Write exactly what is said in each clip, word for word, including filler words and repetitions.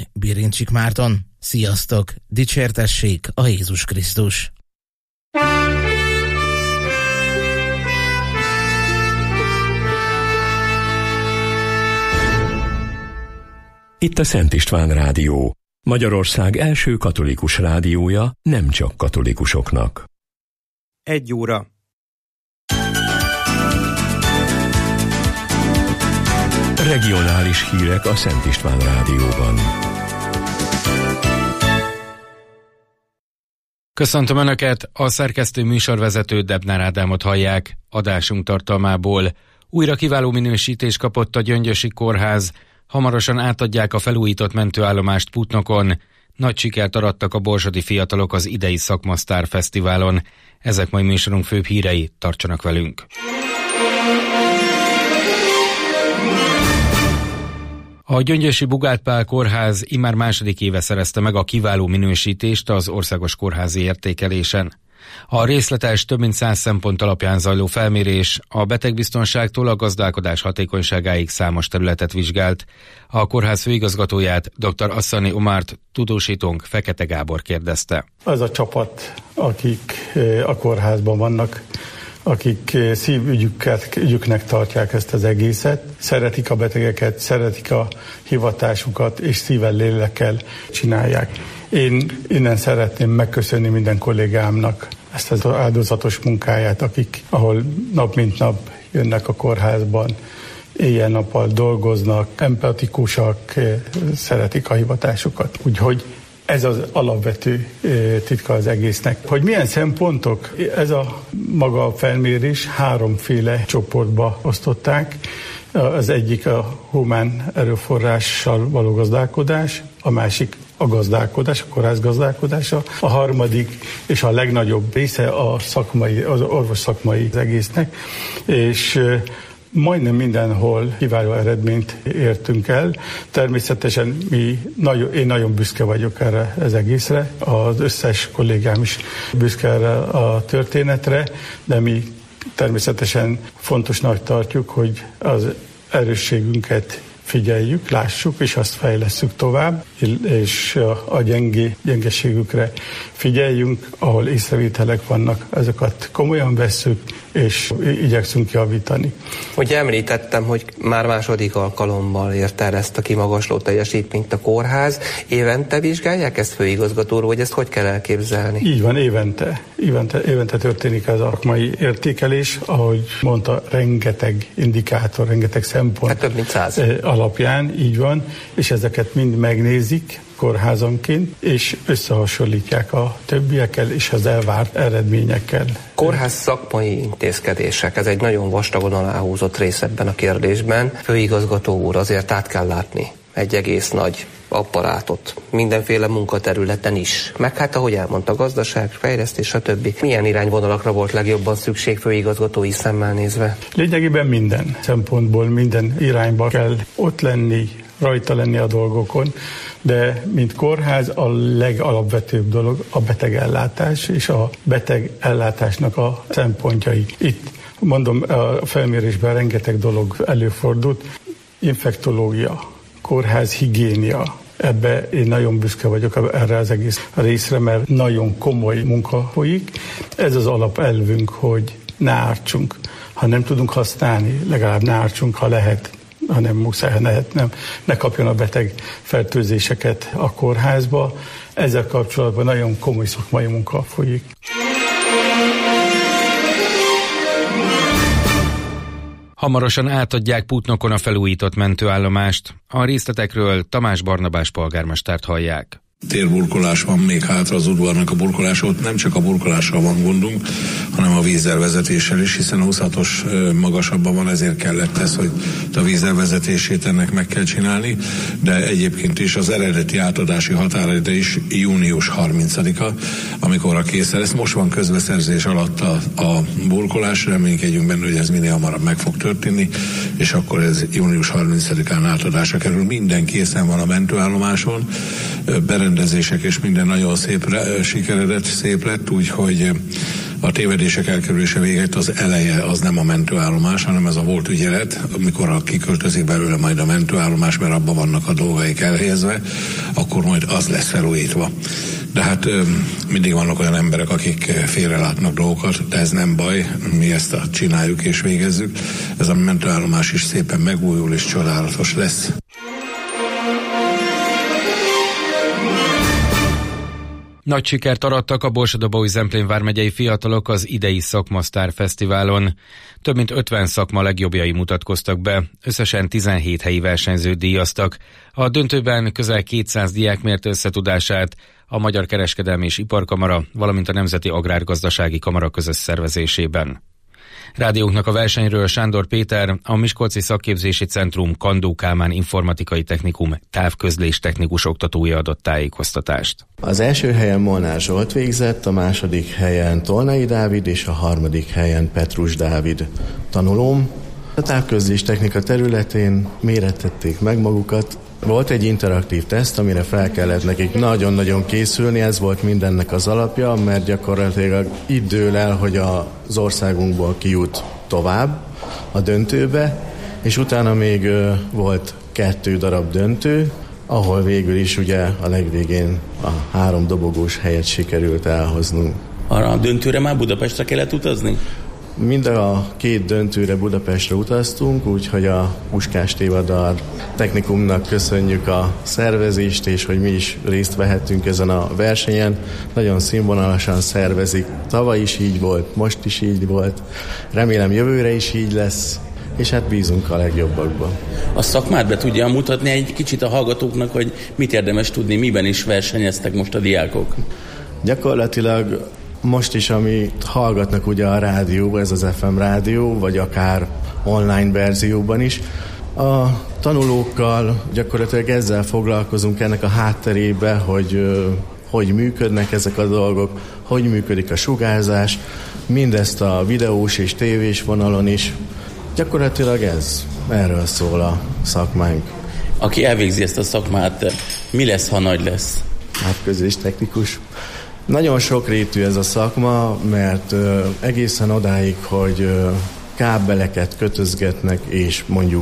Birincsik Márton. Sziasztok! Dicsértessék a Jézus Krisztus! Itt a Szent István Rádió, Magyarország első katolikus rádiója, nem csak katolikusoknak. Egy óra. Regionális hírek a Szent István Rádióban. Köszöntöm Önöket, a szerkesztő műsorvezető Debnár Ádámot hallják. Adásunk tartalmából: újra kiváló minősítést kapott a Gyöngyösi Kórház, hamarosan átadják a felújított mentőállomást Putnokon, nagy sikert arattak a borsodi fiatalok az idei Szakmasztár Fesztiválon. Ezek mai műsorunk főbb hírei, tartsanak velünk! A Gyöngyösi Bugát Pál Kórház immár második éve szerezte meg a kiváló minősítést az országos kórházi értékelésen. A részletes, több mint száz szempont alapján zajló felmérés a betegbiztonságtól a gazdálkodás hatékonyságáig számos területet vizsgált. A kórház főigazgatóját, dr. Asszani Omárt tudósítónk Fekete Gábor kérdezte. Az a csapat, akik a kórházban vannak, akik szívügyüknek ügyüknek tartják ezt az egészet, szeretik a betegeket, szeretik a hivatásukat, és szívvel, lélekkel csinálják. Én innen szeretném megköszönni minden kollégámnak ezt az áldozatos munkáját, akik, ahol nap mint nap jönnek a kórházban, éjjel-nappal dolgoznak, empatikusak, szeretik a hivatásukat. Úgyhogy ez az alapvető titka az egésznek. Hogy milyen szempontok, ez a maga a felmérés háromféle csoportba osztották. Az egyik a humán erőforrással való gazdálkodás, a másik a gazdálkodás, a kórház gazdálkodása, a harmadik és a legnagyobb része a szakmai, az orvos szakmai az egésznek, és majdnem mindenhol kiváló eredményt értünk el. Természetesen mi, nagyon, én nagyon büszke vagyok erre az egészre, az összes kollégám is büszke erre a történetre, de mi természetesen fontosnak tartjuk, hogy az erősségünket figyeljük, lássuk, és azt fejlesszük tovább, és a gyengé, gyengeségükre figyeljünk, ahol észrevételek vannak, ezeket komolyan vesszük, és igyekszünk javítani. Ugye említettem, hogy már második alkalommal ért el ezt a kimagasló teljesítményt a kórház. Évente vizsgálják ezt, főigazgató úr, hogy ezt hogy kell elképzelni? Így van, évente. Évente, évente történik ez a szakmai értékelés, ahogy mondta, rengeteg indikátor, rengeteg szempont. Hát több mint száz. Alapján, így van, és ezeket mind megnézik kórházanként, és összehasonlítják a többiekkel és az elvárt eredményekkel. Kórház szakmai intézkedések, ez egy nagyon vastagon aláhúzott rész ebben a kérdésben. Főigazgató úr, azért át kell látni egy egész nagy apparátot, mindenféle munkaterületen is. Meg hát, ahogy elmondta, gazdaság, fejlesztés, stb. Milyen irányvonalakra volt legjobban szükség főigazgatói szemmel nézve? Lényegében minden szempontból, minden irányba kell ott lenni, rajta lenni a dolgokon, de mint kórház a legalapvetőbb dolog a betegellátás és a betegellátásnak a szempontjai. Itt mondom, a felmérésben rengeteg dolog előfordult. Infektológia, kórház higiénia, ebbe én nagyon büszke vagyok erre az egész részre, mert nagyon komoly munka folyik. Ez az alapelvünk, hogy ne ártsunk. Ha nem tudunk használni, legalább ne ártsunk, ha lehet, ha nem muszáj, ha lehet, nem, ne kapjon a beteg fertőzéseket a kórházba. Ezzel kapcsolatban nagyon komoly szakmai munka folyik. Hamarosan átadják Putnokon a felújított mentőállomást. A részletekről Tamás Barnabás polgármestert hallják. Térburkolás van még hátra az udvarnak a burkolása, ott nem csak a burkolással van gondunk, hanem a vízzelvezetéssel is, hiszen a huszonhatos magasabban van, ezért kellett ez, hogy a vízzelvezetését ennek meg kell csinálni, de egyébként is az eredeti átadási határidő is június harmincadika, amikor a készen lesz. Most van közbeszerzés alatt a, a burkolás, reménykedjünk benne, hogy ez minél hamarabb meg fog történni, és akkor ez június harmincadikán átadásra kerül. Minden készen van a mentőállomáson, berendezések és minden nagyon szépre sikeredett, szép lett, úgyhogy a tévedések elkerülése véget az eleje az nem a mentőállomás, hanem ez a volt ügyelet, amikor kiköltözik belőle majd a mentőállomás, mert abban vannak a dolgaik elhelyezve, akkor majd az lesz felújítva. De hát mindig vannak olyan emberek, akik félrelátnak dolgokat, de ez nem baj, mi ezt csináljuk és végezzük. Ez a mentőállomás is szépen megújul és csodálatos lesz. Nagy sikert arattak a Borsod-Abaúj-Zemplén vármegyei fiatalok az idei Szakmasztár Fesztiválon. Több mint ötven szakma legjobbjai mutatkoztak be, összesen tizenhét helyi versenyzőt díjaztak. A döntőben közel kétszáz diák mérte összetudását a Magyar Kereskedelmi és Iparkamara, valamint a Nemzeti Agrárgazdasági Kamara közös szervezésében. Rádiónknak a versenyről Sándor Péter, a Miskolci Szakképzési Centrum Kandó Kálmán Informatikai Technikum távközlés technikus oktatója adott tájékoztatást. Az első helyen Molnár Zsolt végzett, a második helyen Tolnai Dávid és a harmadik helyen Petrus Dávid tanulóm. A távközlés technika területén mérettették meg magukat. Volt egy interaktív teszt, amire fel kellett nekik nagyon-nagyon készülni, ez volt mindennek az alapja, mert gyakorlatilag itt dől el, hogy az országunkból kijut tovább a döntőbe, és utána még volt kettő darab döntő, ahol végül is ugye a legvégén a három dobogós helyet sikerült elhoznunk. Arra a döntőre már Budapestre kellett utazni? Mind a két döntőre Budapestre utaztunk, úgyhogy a Puskás Tévadar Technikumnak köszönjük a szervezést, és hogy mi is részt vehettünk ezen a versenyen. Nagyon színvonalasan szervezik. Tavaly is így volt, most is így volt. Remélem jövőre is így lesz, és hát bízunk a legjobbakban. A szakmát be tudja mutatni egy kicsit a hallgatóknak, hogy mit érdemes tudni, miben is versenyeztek most a diákok? Gyakorlatilag most is, amit hallgatnak ugye a rádió, ez az ef em rádió, vagy akár online verzióban is, a tanulókkal gyakorlatilag ezzel foglalkozunk, ennek a hátterébe, hogy hogy működnek ezek a dolgok, hogy működik a sugárzás, mindezt a videós és tévés vonalon is. Gyakorlatilag ez, erről szól a szakmánk. Aki elvégzi ezt a szakmát, mi lesz, ha nagy lesz? Távközlés technikus. Nagyon sokrétű ez a szakma, mert ö, egészen odáig, hogy ö, kábeleket kötözgetnek, és mondjuk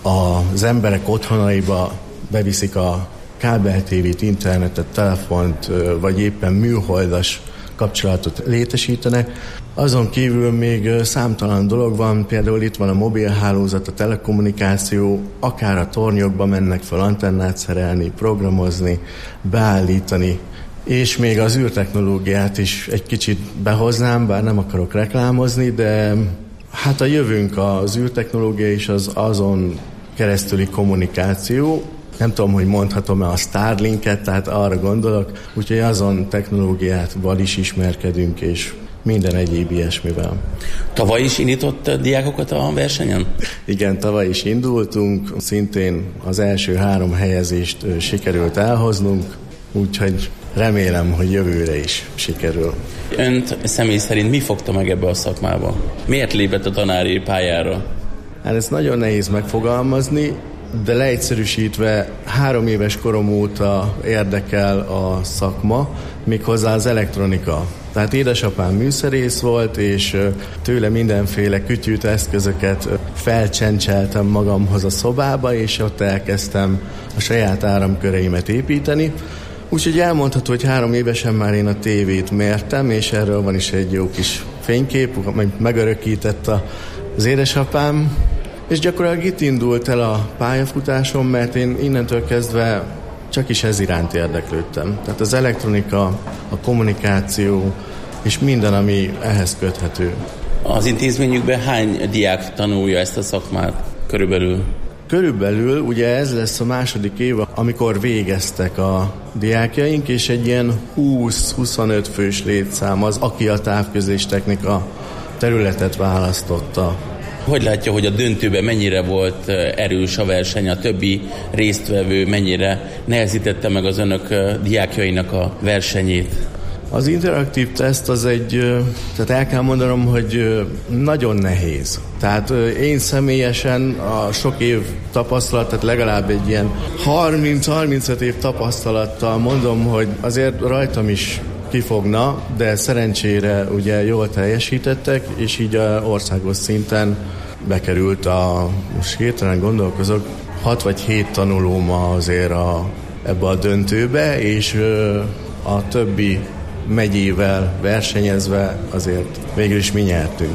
az emberek otthonaiba beviszik a kábeltévét, internetet, telefont, ö, vagy éppen műholdas kapcsolatot létesítenek. Azon kívül még ö, számtalan dolog van, például itt van a mobilhálózat, a telekommunikáció, akár a tornyokba mennek fel antennát szerelni, programozni, beállítani, és még az űrtechnológiát is egy kicsit behoznám, bár nem akarok reklámozni, de hát a jövőnk az űrtechnológia és az azon keresztüli kommunikáció. Nem tudom, hogy mondhatom-e a Starlinket, tehát arra gondolok, úgyhogy azon technológiával is ismerkedünk, és minden egyéb ilyesmivel. Tavaly is indított diákokat a versenyen? Igen, tavaly is indultunk, szintén az első három helyezést sikerült elhoznunk, úgyhogy remélem, hogy jövőre is sikerül. Önt személy szerint mi fogta meg ebbe a szakmába? Miért lépett a tanári pályára? Hát ez nagyon nehéz megfogalmazni, de leegyszerűsítve három éves korom óta érdekel a szakma, méghozzá az elektronika. Tehát édesapám műszerész volt, és tőle mindenféle kütyűt, eszközöket felcsencseltem magamhoz a szobába, és ott elkezdtem a saját áramköreimet építeni. Úgyhogy elmondható, hogy három évesen már én a tévét mértem, és erről van is egy jó kis fénykép, amit megörökített az édesapám. És gyakorlatilag itt indult el a pályafutásom, mert én innentől kezdve csak is ez iránt érdeklődtem. Tehát az elektronika, a kommunikáció, és minden, ami ehhez köthető. Az intézményükben hány diák tanulja ezt a szakmát körülbelül? Körülbelül ugye ez lesz a második év, amikor végeztek a diákjaink, és egy ilyen húsz-huszonöt fős létszám az, aki a távközlés technika területet választotta. Hogy látja, hogy a döntőben mennyire volt erős a verseny, a többi résztvevő mennyire nehezítette meg az önök diákjainak a versenyét? Az interaktív teszt az egy, tehát el kell mondanom, hogy nagyon nehéz. Tehát én személyesen a sok év tapasztalat, tehát legalább egy ilyen harminc-harmincöt év tapasztalattal mondom, hogy azért rajtam is kifogna, de szerencsére ugye jól teljesítettek, és így a országos szinten bekerült a, most hirtelen gondolkozok, hat vagy hét tanulóma azért a ebbe a döntőbe, és a többi megyével versenyezve azért végül is mi nyertünk.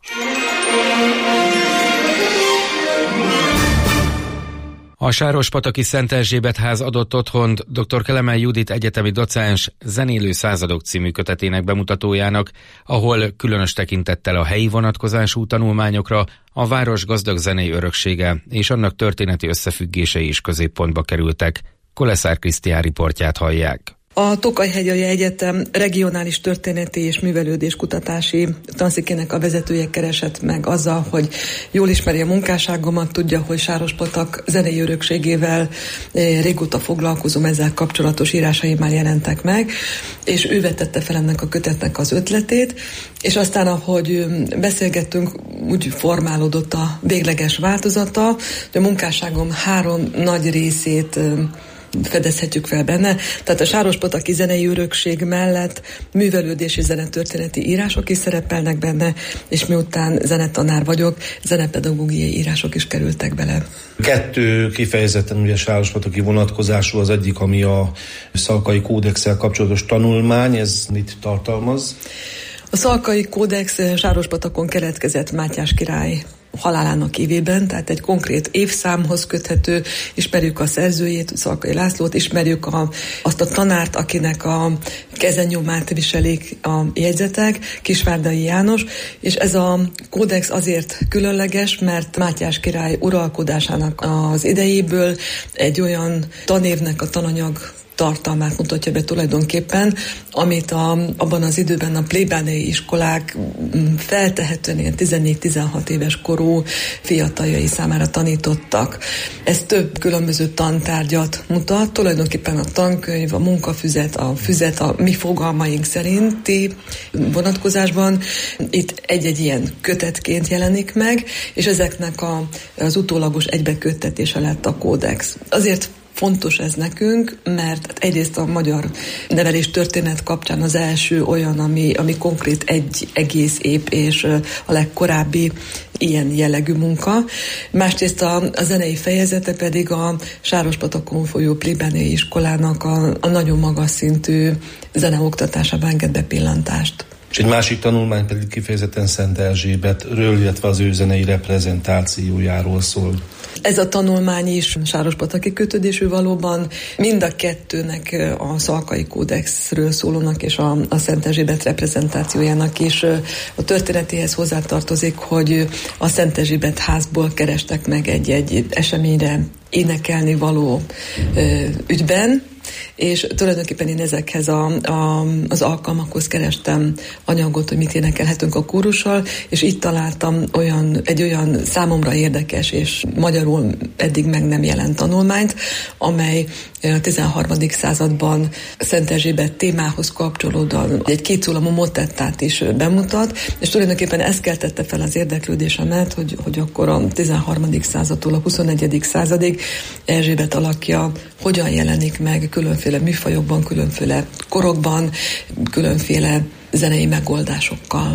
A Sárospataki Szent Erzsébet ház adott otthont dr. Kelemen Judit egyetemi docens Zenélő századok című kötetének bemutatójának, ahol különös tekintettel a helyi vonatkozású tanulmányokra a város gazdag zenei öröksége és annak történeti összefüggései is középpontba kerültek. Koleszár Krisztián riportját hallják. A Tokaj-hegyalja Egyetem regionális történeti és művelődéskutatási tanszékének a vezetője keresett meg azzal, hogy jól ismeri a munkásságomat, tudja, hogy Sárospatak zenei örökségével régóta foglalkozom, ezzel kapcsolatos írásai már jelentek meg, és ő vetette fel ennek a kötetnek az ötletét, és aztán, ahogy beszélgettünk, úgy formálódott a végleges változata, hogy a munkásságom három nagy részét fedezhetjük fel benne. Tehát a Sárospataki zenei örökség mellett művelődési zenetörténeti írások is szerepelnek benne, és miután zenetanár vagyok, zenepedagógiai írások is kerültek bele. Kettő kifejezetten ugye sárospataki vonatkozású, az egyik, ami a Szalkai Kódexsel kapcsolatos tanulmány, ez mit tartalmaz? A Szalkai Kódex Sárospatakon keletkezett Mátyás király halálának évében, tehát egy konkrét évszámhoz köthető, ismerjük a szerzőjét, Szalkai Lászlót, ismerjük a, azt a tanárt, akinek a kezennyomát viselik a jegyzetek, Kisvárdai János, és ez a kódex azért különleges, mert Mátyás király uralkodásának az idejéből egy olyan tanévnek a tananyag tartalmát mutatja be tulajdonképpen, amit a, abban az időben a plébániai iskolák feltehetően ilyen tizennégy-tizenhat éves korú fiataljai számára tanítottak. Ez több különböző tantárgyat mutat, tulajdonképpen a tankönyv, a munkafüzet, a füzet a mi fogalmaink szerinti vonatkozásban itt egy-egy ilyen kötetként jelenik meg, és ezeknek a, az utólagos egybeköttetése lett a kódex. Azért fontos ez nekünk, mert egyrészt a magyar nevelés történet kapcsán az első olyan, ami, ami konkrét egy egész ép és a legkorábbi ilyen jellegű munka. Másrészt a, a zenei fejezete pedig a Sárospatakon folyó plébániai iskolának a, a nagyon magas szintű zeneoktatásában enged bepillantást. És egy másik tanulmány pedig kifejezetten Szent Erzsébetről, illetve az ő zenei reprezentációjáról szól. Ez a tanulmány is sárospataki kötődésű valóban, mind a kettőnek a Szalkai Kódexről szólónak és a, a Szent Erzsébet reprezentációjának is a történetéhez hozzátartozik, hogy a Szent Erzsébet házból kerestek meg egy-egy eseményre énekelni való ö, ügyben, és tulajdonképpen én ezekhez a, a, az alkalmakhoz kerestem anyagot, hogy mit énekelhetünk a kórussal, és itt találtam olyan, egy olyan számomra érdekes és magyarul eddig meg nem jelent tanulmányt, amely a tizenharmadik században Szent Erzsébet témához kapcsolódóan egy kétszólamú motettát is bemutat, és tulajdonképpen ez keltette fel az érdeklődésemet, hogy, hogy akkor a tizenharmadik századtól a huszonegyedik századig Erzsébet alakja hogyan jelenik meg különféle műfajokban, különféle korokban, különféle zenei megoldásokkal.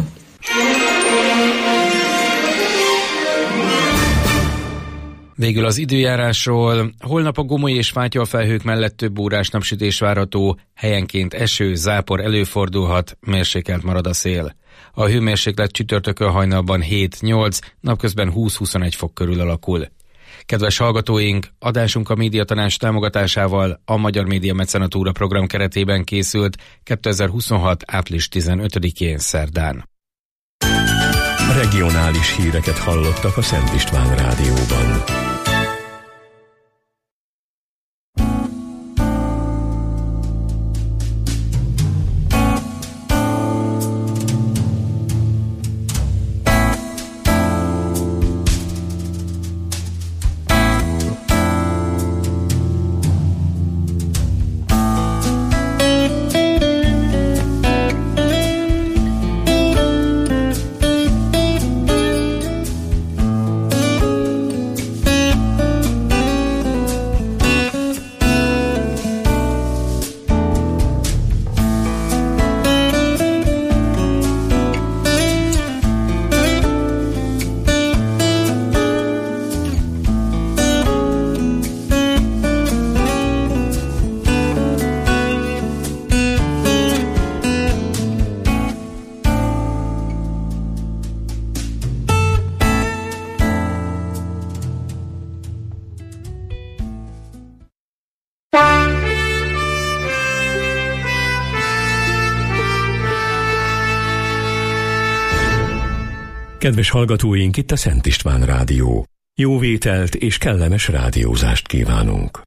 Végül az időjárásról. Holnap a Gomoly és Fátyolfelhők mellett több órás napsütés várható, helyenként eső, zápor előfordulhat, mérsékelt marad a szél. A hőmérséklet csütörtökön hajnalban hét-nyolc, napközben húsz-huszonegy fok körül alakul. Kedves hallgatóink, adásunk a Médiatanács támogatásával a Magyar Média Mecenatúra program keretében készült kétezer-huszonhat. április tizenötödikén szerdán. Regionális híreket hallottak a Szent István Rádióban. Kedves hallgatóink, itt a Szent István Rádió. Jó vételt és kellemes rádiózást kívánunk.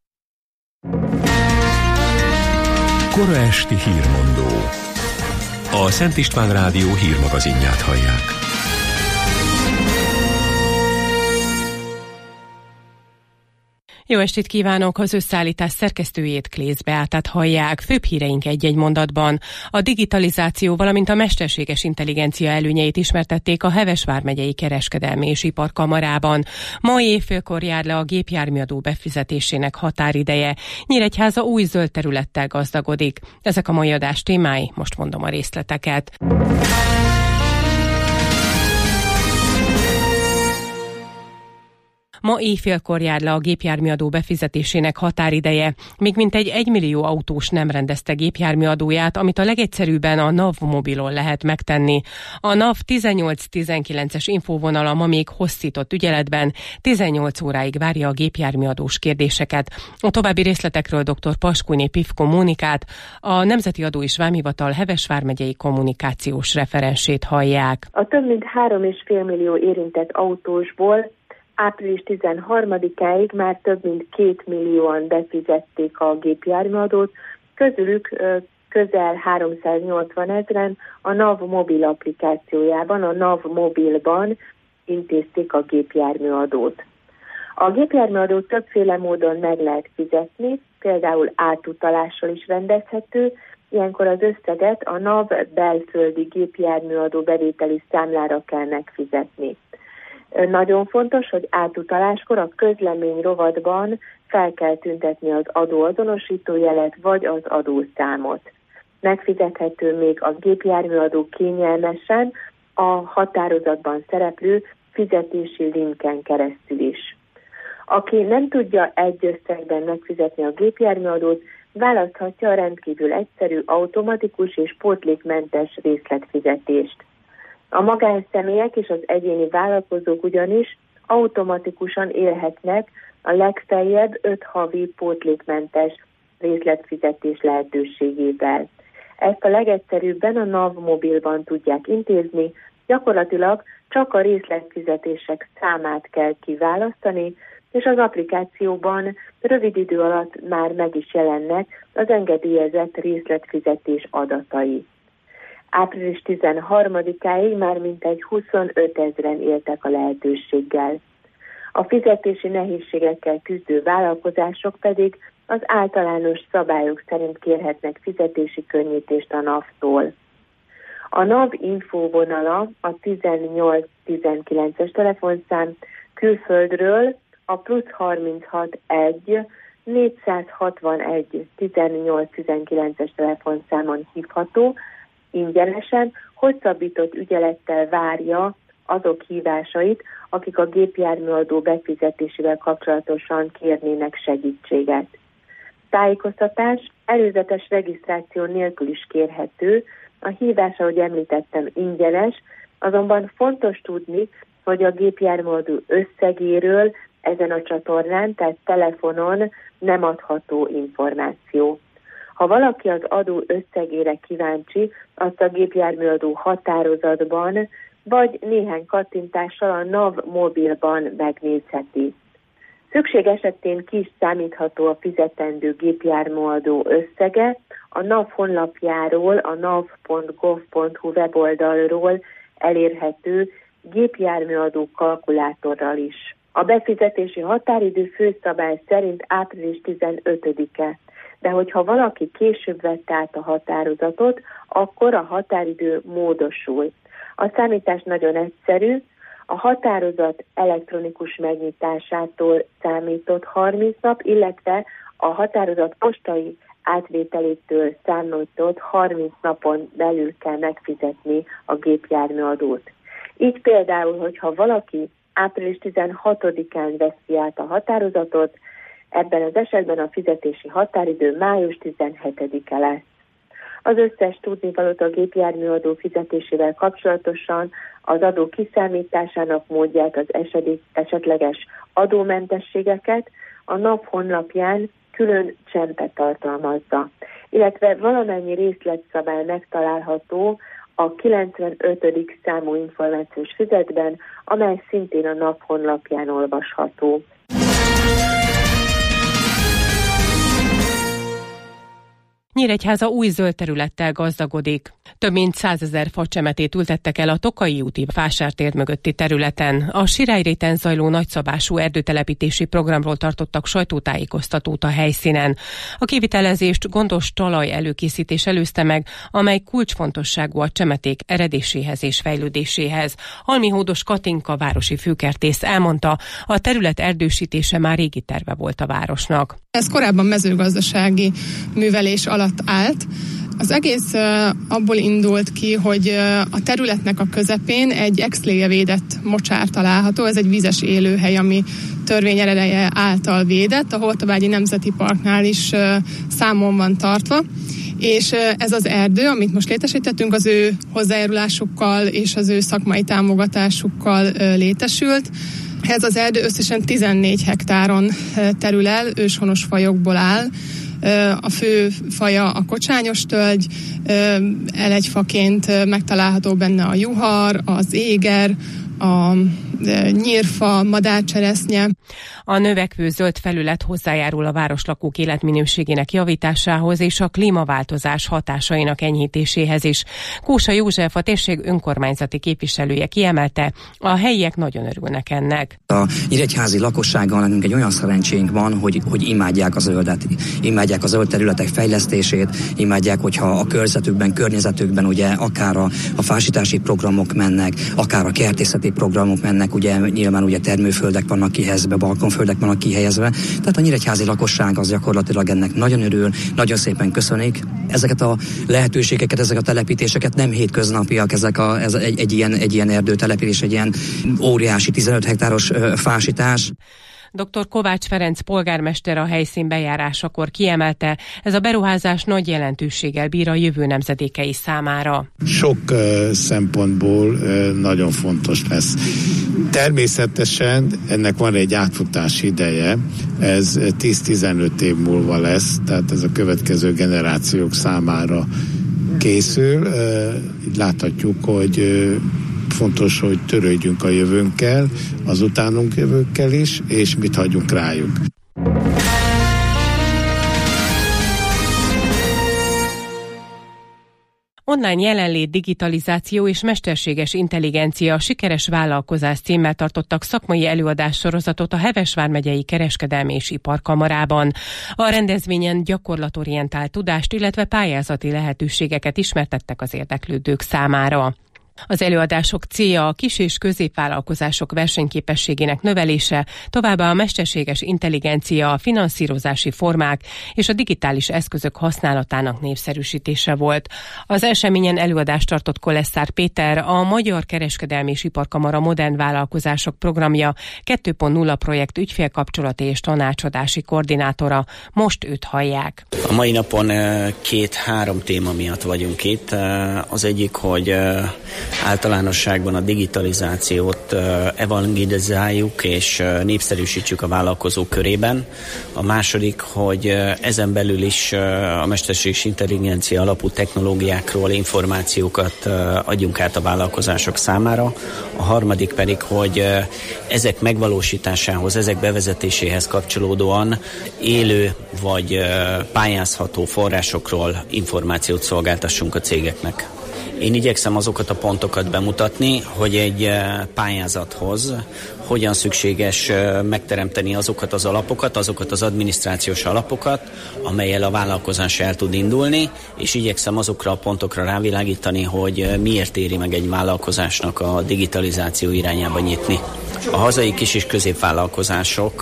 Kora esti hírmondó. A Szent István Rádió hírmagazinját hallják. Jó estét kívánok! Az összeállítás szerkesztőjét, Klész Beátát hallják. Főbb híreink egy-egy mondatban. A digitalizáció, valamint a mesterséges intelligencia előnyeit ismertették a Heves vármegyei kereskedelmi és iparkamarában. Ma éjfélkor jár le a gépjárműadó befizetésének határideje. Nyíregyháza új zöld területtel gazdagodik. Ezek a mai adás témái, most mondom a részleteket. Ma éjfélkor jár le a gépjárműadó befizetésének határideje. Még mintegy egymillió autós nem rendezte gépjárműadóját, amit a legegyszerűbben a NAV mobilon lehet megtenni. A NAV tizennyolc tizenkilences infóvonala ma még hosszított ügyeletben, tizennyolc óráig várja a gépjárműadós kérdéseket. A további részletekről dr. Paskuné Pivko Mónikát, a Nemzeti Adó és Vámhivatal Heves vármegyei kommunikációs referensét hallják. A több mint három és fél millió érintett autósból április tizenharmadikáig már több mint két millióan befizették a gépjárműadót, közülük közel háromszáznyolcvan ezren a NAV mobil applikációjában, a NAV mobilban intézték a gépjárműadót. A gépjárműadót többféle módon meg lehet fizetni, például átutalással is rendezhető, ilyenkor az összeget a NAV belföldi gépjárműadó bevételi számlára kell megfizetni. Nagyon fontos, hogy átutaláskor a közlemény rovatban fel kell tüntetni az adóazonosítójelet vagy az adószámot. Megfizethető még a gépjárműadó kényelmesen a határozatban szereplő fizetési linken keresztül is. Aki nem tudja egy összegben megfizetni a gépjárműadót, választhatja a rendkívül egyszerű, automatikus és pótlékmentes részletfizetést. A magánszemélyek és az egyéni vállalkozók ugyanis automatikusan élhetnek a legfeljebb öt havi pótlékmentes részletfizetés lehetőségével. Ezt a legegyszerűbben a NAV mobilban tudják intézni, gyakorlatilag csak a részletfizetések számát kell kiválasztani, és az applikációban rövid idő alatt már meg is jelennek az engedélyezett részletfizetés adatai. április tizenharmadikáig már mintegy huszonöt ezren éltek a lehetőséggel. A fizetési nehézségekkel küzdő vállalkozások pedig az általános szabályok szerint kérhetnek fizetési könnyítést a NAV-tól. A NAV infóvonala a tizennyolc tizenkilences telefonszám, külföldről a plusz harminchat egy négyszázhatvanegy tizennyolc tizenkilences telefonszámon hívható, ingyenesen, hosszabbított ügyelettel várja azok hívásait, akik a gépjárműadó befizetésével kapcsolatosan kérnének segítséget. Tájékoztatás előzetes regisztráció nélkül is kérhető, a hívás, ahogy említettem, ingyenes, azonban fontos tudni, hogy a gépjárműadó összegéről ezen a csatornán, tehát telefonon nem adható információ. Ha valaki az adó összegére kíváncsi, azt a gépjárműadó határozatban, vagy néhány kattintással a NAV mobilban megnézheti. Szükség esetén ki is számítható a fizetendő gépjárműadó összege, a NAV honlapjáról, a nav pont gov pont hu weboldalról elérhető gépjárműadó kalkulátorral is. A befizetési határidő főszabály szerint április tizenötödike. De hogyha valaki később vette át a határozatot, akkor a határidő módosul. A számítás nagyon egyszerű, a határozat elektronikus megnyitásától számított harminc nap, illetve a határozat postai átvételétől számított harminc napon belül kell megfizetni a gépjárműadót. Így például, hogyha valaki április tizenhatodikán veszi át a határozatot, ebben az esetben a fizetési határidő május tizenhetedike lesz. Az összes tudnivalót a gépjárműadó fizetésével kapcsolatosan, az adó kiszámításának módját, az esetleges adómentességeket a NAV honlapján külön csempe tartalmazza, illetve valamennyi részletszabály megtalálható a kilencvenötödik számú információs füzetben, amely szintén a NAV honlapján olvasható. Nyíregyháza új zöld területtel gazdagodik. Több mint százezer facsemetét ültettek el a Tokai úti vásártér mögötti területen. A Sirályréten zajló nagyszabású erdőtelepítési programról tartottak sajtótájékoztatót a helyszínen. A kivitelezést gondos talaj előkészítés előzte meg, amely kulcsfontosságú a csemeték eredéséhez és fejlődéséhez. Almihódos Katinka városi főkertész elmondta, a terület erdősítése már régi terve volt a városnak. Ez korábban mezőgazdasági művelés alatt állt. Az egész uh, abból indult ki, hogy uh, a területnek a közepén egy ex-lege védett mocsár található, ez egy vízes élőhely, ami törvény eredeje által védett, a Holtavágyi Nemzeti Parknál is uh, számon van tartva, és uh, ez az erdő, amit most létesítettünk, az ő hozzájárulásukkal és az ő szakmai támogatásukkal uh, létesült. Ez az erdő összesen tizennégy hektáron uh, terül el, őshonos fajokból áll. A fő faja a kocsányos tölgy, elegyfaként megtalálható benne a juhar, az éger, a nyírfa, madárcseresznye. A növekvő zöld felület hozzájárul a városlakók életminőségének javításához és a klímaváltozás hatásainak enyhítéséhez is. Kósa József, a térség önkormányzati képviselője kiemelte, a helyiek nagyon örülnek ennek. A nyíregyházi lakossággal nekünk egy olyan szerencsénk van, hogy, hogy imádják a zöldet, imádják a zöld területek fejlesztését, imádják, hogyha a körzetükben, környezetükben ugye akár a, a fásítási programok mennek, akár a kertészeti programok mennek, ugye nyilván ugye termőföldek vannak kihelyezve, balkonföldek vannak kihelyezve, tehát a nyíregyházi lakosság az gyakorlatilag ennek nagyon örül, nagyon szépen köszönik. Ezeket a lehetőségeket, ezek a telepítéseket nem hétköznapiak, ezek a, ez egy, egy, ilyen, egy ilyen erdőtelepítés, egy ilyen óriási tizenöt hektáros ö, fásítás. doktor Kovács Ferenc polgármester a helyszín bejárásakor kiemelte, ez a beruházás nagy jelentőséggel bír a jövő nemzedékei számára. Sok uh, szempontból uh, nagyon fontos lesz. Természetesen ennek van egy átfutási ideje, ez tíz-tizenöt év múlva lesz, tehát ez a következő generációk számára készül. Uh, láthatjuk, hogy uh, fontos, hogy törődjünk a jövőnkkel, az utánunk jövőkkel is, és mit hagyunk rájuk. Online jelenlét, digitalizáció és mesterséges intelligencia sikeres vállalkozás címmel tartottak szakmai előadás sorozatot a Heves vármegyei Kereskedelmi és Iparkamarában. A rendezvényen gyakorlatorientált tudást, illetve pályázati lehetőségeket ismertettek az érdeklődők számára. Az előadások célja a kis- és középvállalkozások versenyképességének növelése, továbbá a mesterséges intelligencia, a finanszírozási formák és a digitális eszközök használatának népszerűsítése volt. Az eseményen előadást tartott Kolesszár Péter, a Magyar Kereskedelmi és Iparkamara Modern Vállalkozások Programja kettő pont nulla projekt ügyfélkapcsolati és tanácsadási koordinátora. Most őt hallják. A mai napon két-három téma miatt vagyunk itt. Az egyik, hogy általánosságban a digitalizációt evangelizáljuk és népszerűsítsük a vállalkozók körében. A második, hogy ezen belül is a mesterséges intelligencia alapú technológiákról információkat adjunk át a vállalkozások számára. A harmadik pedig, hogy ezek megvalósításához, ezek bevezetéséhez kapcsolódóan élő vagy pályázható forrásokról információt szolgáltassunk a cégeknek. Én igyekszem azokat a pontokat bemutatni, hogy egy pályázathoz hogyan szükséges megteremteni azokat az alapokat, azokat az adminisztrációs alapokat, amellyel a vállalkozás el tud indulni, és igyekszem azokra a pontokra rávilágítani, hogy miért éri meg egy vállalkozásnak a digitalizáció irányába nyitni. A hazai kis- és középvállalkozások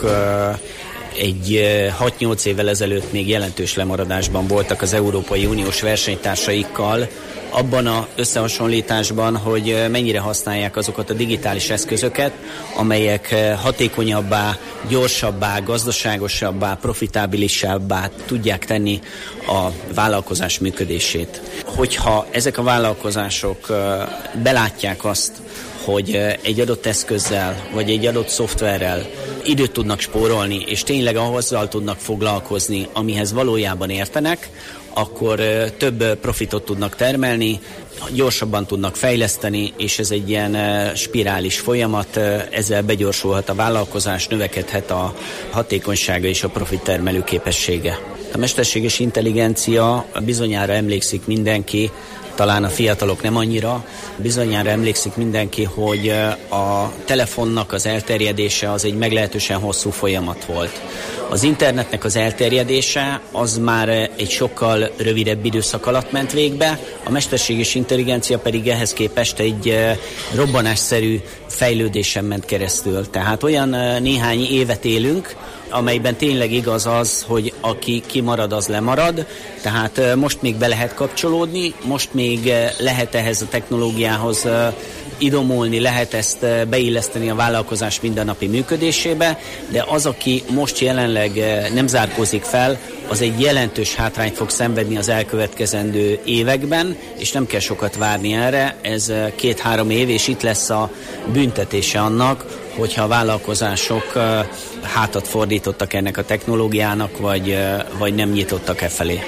egy hat-nyolc évvel ezelőtt még jelentős lemaradásban voltak az Európai Uniós versenytársaikkal, abban az összehasonlításban, hogy mennyire használják azokat a digitális eszközöket, amelyek hatékonyabbá, gyorsabbá, gazdaságosabbá, profitábilisabbá tudják tenni a vállalkozás működését. Hogyha ezek a vállalkozások belátják azt, hogy egy adott eszközzel, vagy egy adott szoftverrel időt tudnak spórolni, és tényleg azzal tudnak foglalkozni, amihez valójában értenek, akkor több profitot tudnak termelni, gyorsabban tudnak fejleszteni, és ez egy ilyen spirális folyamat, ezzel begyorsulhat a vállalkozás, növekedhet a hatékonysága és a profit termelő képessége. A mesterséges intelligencia, bizonyára emlékszik mindenki, talán a fiatalok nem annyira, bizonyára emlékszik mindenki, hogy a telefonnak az elterjedése az egy meglehetősen hosszú folyamat volt. Az internetnek az elterjedése az már egy sokkal rövidebb időszak alatt ment végbe, a mesterséges intelligencia pedig ehhez képest egy robbanásszerű fejlődésen ment keresztül. Tehát olyan néhány évet élünk, amelyben tényleg igaz az, hogy aki kimarad, az lemarad, tehát most még be lehet kapcsolódni, most még lehet ehhez a technológiához idomulni, lehet ezt beilleszteni a vállalkozás mindennapi működésébe, de az, aki most jelenleg nem zárkózik fel, az egy jelentős hátrányt fog szenvedni az elkövetkezendő években, és nem kell sokat várni erre, ez két-három év, és itt lesz a büntetése annak, hogyha a vállalkozások hátat fordítottak ennek a technológiának, vagy, vagy nem nyitottak e felé.